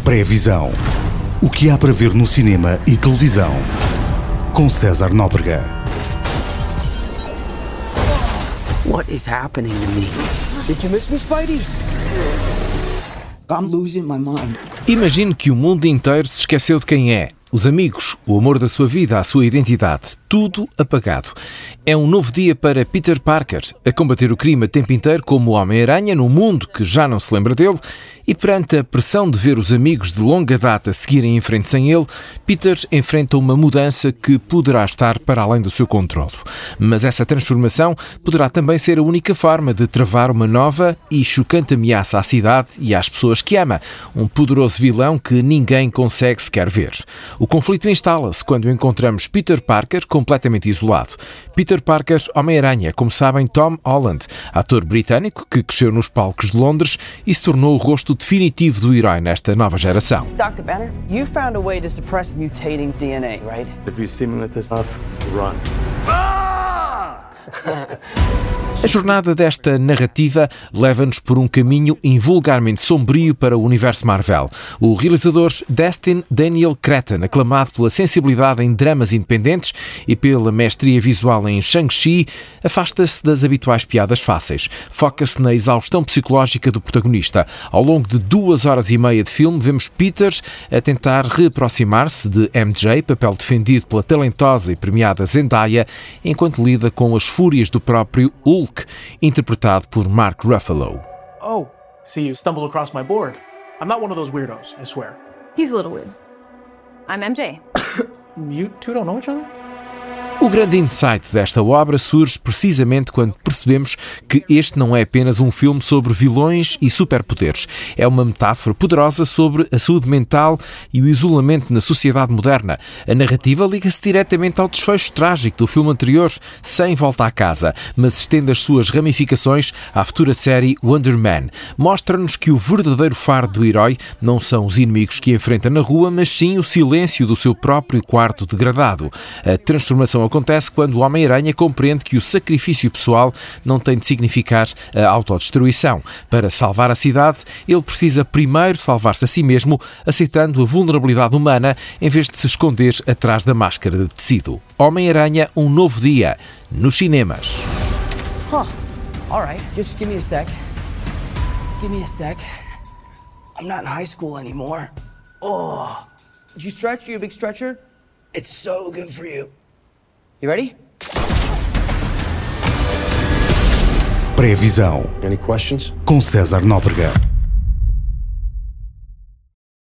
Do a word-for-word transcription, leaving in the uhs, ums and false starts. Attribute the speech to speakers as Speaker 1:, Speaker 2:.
Speaker 1: Pré-visão. O que há para ver no cinema e televisão. Com César Nóbrega.
Speaker 2: What is happening to me? Did you miss me, Spidey? I'm losing my mind.
Speaker 3: Imagine que o mundo inteiro se esqueceu de quem é. Os amigos, o amor da sua vida, a sua identidade, tudo apagado. É um novo dia para Peter Parker, a combater o crime a tempo inteiro como o Homem-Aranha num mundo que já não se lembra dele, e perante a pressão de ver os amigos de longa data seguirem em frente sem ele, Peter enfrenta uma mudança que poderá estar para além do seu controle. Mas essa transformação poderá também ser a única forma de travar uma nova e chocante ameaça à cidade e às pessoas que ama, um poderoso vilão que ninguém consegue sequer ver. O conflito instala-se quando encontramos Peter Parker completamente isolado. Peter Parker, Homem-Aranha, como sabem, Tom Holland, ator britânico que cresceu nos palcos de Londres e se tornou o rosto definitivo do herói nesta nova geração.
Speaker 4: doutor Banner, you found a way to suppress mutating D N A, right?
Speaker 5: If you see me with this stuff, run.
Speaker 3: A jornada desta narrativa leva-nos por um caminho invulgarmente sombrio para o universo Marvel. O realizador Destin Daniel Cretton, aclamado pela sensibilidade em dramas independentes e pela mestria visual em Shang-Chi, afasta-se das habituais piadas fáceis. Foca-se na exaustão psicológica do protagonista. Ao longo de duas horas e meia de filme, vemos Peter a tentar reaproximar-se de M J, papel defendido pela talentosa e premiada Zendaya, enquanto lida com as fúrias do próprio Hulk, interpretado por Mark Ruffalo.
Speaker 6: Oh, see, you stumbled across my board. I'm not one of those weirdos, I swear.
Speaker 7: He's a little weird. I'm M J.
Speaker 6: You two don't know each other?
Speaker 3: O grande insight desta obra surge precisamente quando percebemos que este não é apenas um filme sobre vilões e superpoderes. É uma metáfora poderosa sobre a saúde mental e o isolamento na sociedade moderna. A narrativa liga-se diretamente ao desfecho trágico do filme anterior, Sem Volta à Casa, mas estende as suas ramificações à futura série Wonder Man. Mostra-nos que o verdadeiro fardo do herói não são os inimigos que enfrenta na rua, mas sim o silêncio do seu próprio quarto degradado. A transformação acontece quando o Homem-Aranha compreende que o sacrifício pessoal não tem de significar a autodestruição. Para salvar a cidade, ele precisa primeiro salvar-se a si mesmo, aceitando a vulnerabilidade humana em vez de se esconder atrás da máscara de tecido. Homem-Aranha, um novo dia, nos cinemas.
Speaker 4: Huh. All right, just give me a sec. Give me a sec. I'm not in high school anymore. Oh, did you stretch? You a big stretcher? It's so good for you. You ready?
Speaker 1: Pré-visão.
Speaker 5: Any questions?
Speaker 1: Com César Nóbrega.